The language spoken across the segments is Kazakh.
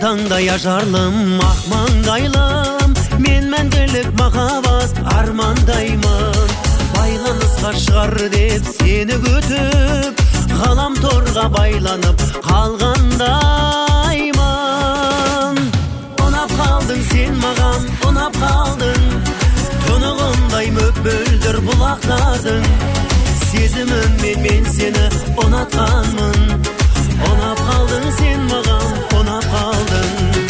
Малтаңдай ажарлым, ақ маңдайлым, мен мәңгілік махаббат армандаймын. Байланысқа шығар деп сені күтіп, ғаламторға байланып қалғандаймын. Ұнап қалдың сен маған, ұнап қалдың, тұнығындай мөп-мөлдір бұлақтардың. Сезіміммен мен сені ұнатқанмын. Ұнап қалдың сен маған, ұнап қалдың.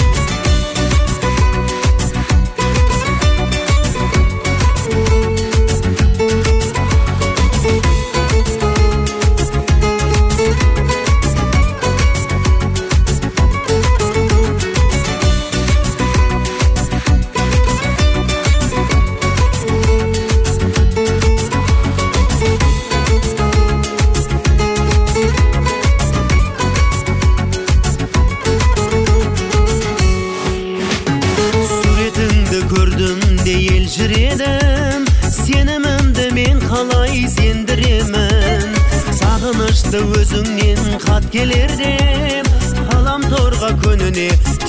Елжіредім, сенімімді мен қалай сендіремін. Сағынышты өзіңнен хат келер деп, ғаламторға күніне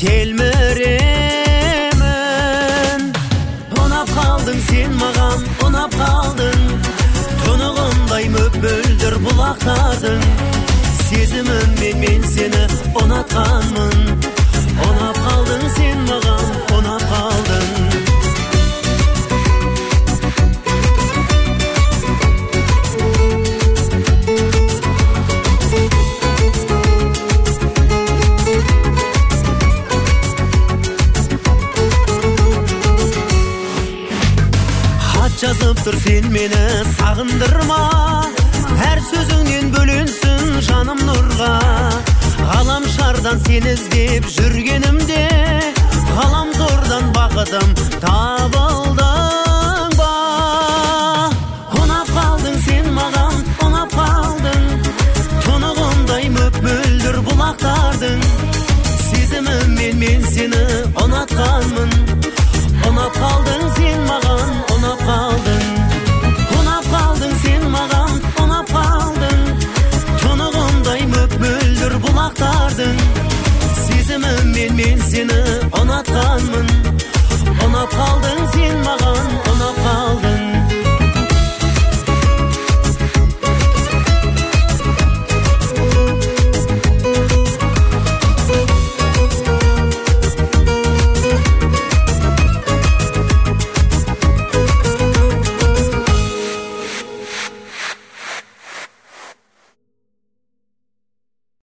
телміремін. Ұнап қалдың сен маған, ұнап қалдың, тұнығындай мөп-мөлдір бұлақтардың. Сезіміммен мен сені ұнатқанмын. Ұнап қалдың сен маған, ұнап қалдың. Жазып тұр сен мені сағындырма, әр сөзіңнен бөленсін жаным нұрға. Ғаламшардан сен іздеп жүргенімде, ғаламтордан бақытым табылдың ба. Ұнап қалдың сен маған, ұнап қалдың, тұнығындай мөп-мөлдір бұлақтардың. Сезіміммен мен сені ұнатқанмын. Ұнап қалдың сен маған, ұнап қалдың. Ұнап қалдың сен маған, ұнап қалдың, тұнығындай мөп-мөлдір бұлақтардың. Сезіміммен мен сені ұнатқанмын. Ұнап қалдың сен маған.